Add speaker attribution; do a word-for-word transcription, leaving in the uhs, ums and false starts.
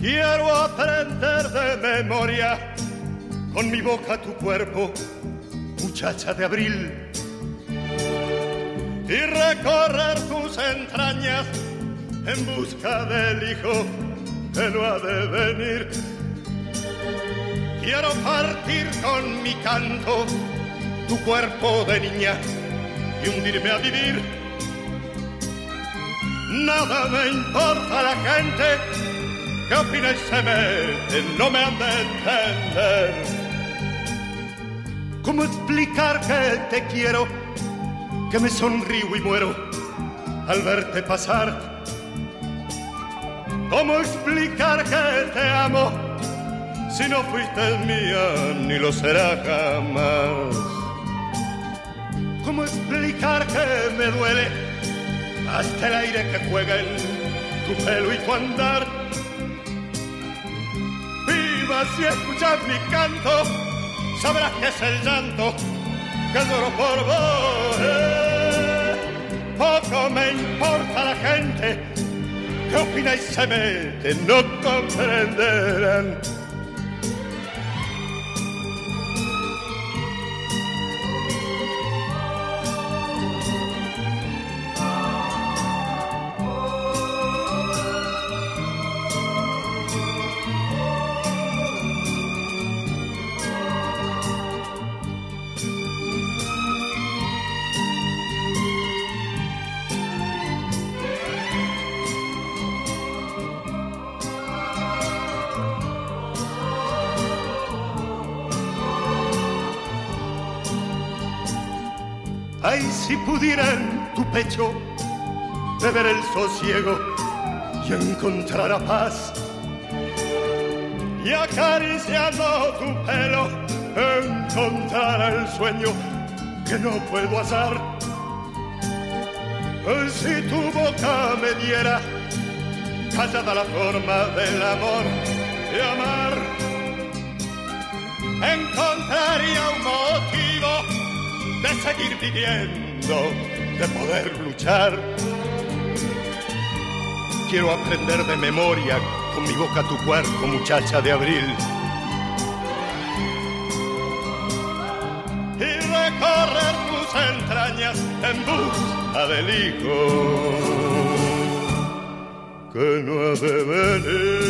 Speaker 1: Quiero aprender de memoria con mi boca tu cuerpo, muchacha de abril, y recorrer tus entrañas en busca del hijo que no ha de venir. Quiero partir con mi canto tu cuerpo de niña y hundirme a vivir. Nada me importa la gente que opina y se mete, no me han de entender. ¿Cómo explicar que te quiero, que me sonrío y muero al verte pasar? ¿Cómo explicar que te amo si no fuiste mía ni lo será jamás? ¿Cómo explicar que me duele hasta el aire que juega en tu pelo y tu andar? Viva si escuchas mi canto, sabrás que es el llanto que lloro por vos. Eh, poco me importa la gente que opina y se mete, no comprenderán. Ay, si pudiera en tu pecho beber el sosiego y encontrar a paz, y acariciando tu pelo encontrar el sueño que no puedo hallar. Ay, si tu boca me diera callada la forma del amor de amar, encontraría un motivo de seguir viviendo, de poder luchar. Quiero aprender de memoria con mi boca tu cuerpo, muchacha de abril, y recorrer tus entrañas en busca del hijo que no ha de venir.